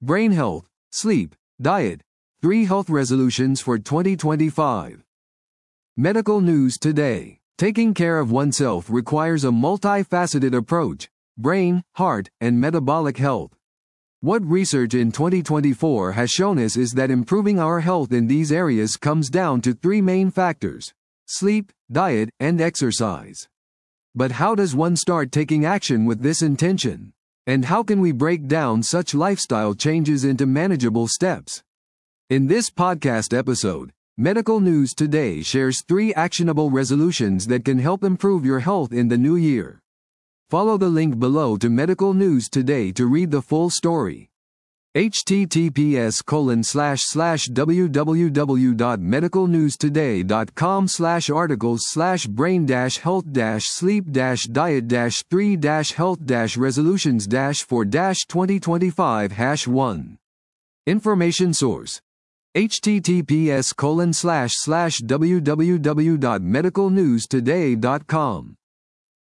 brain health, sleep, diet. 3 health resolutions for 2025. Medical news today. Taking care of oneself requires a multifaceted approach: brain, heart, and metabolic health. What research in 2024 has shown us is that improving our health in these areas comes down to 3 main factors: sleep, diet, and exercise. But how does one start taking action with this intention? And how can we break down such lifestyle changes into manageable steps? In this podcast episode, Medical News Today shares 3 actionable resolutions that can help improve your health in the new year. Follow the link below to Medical News Today to read the full story. https://www.medicalnewstoday.com/articles/brain-health-3-resolutions-for-2025-1. Information source: https://www.medicalnewstoday.com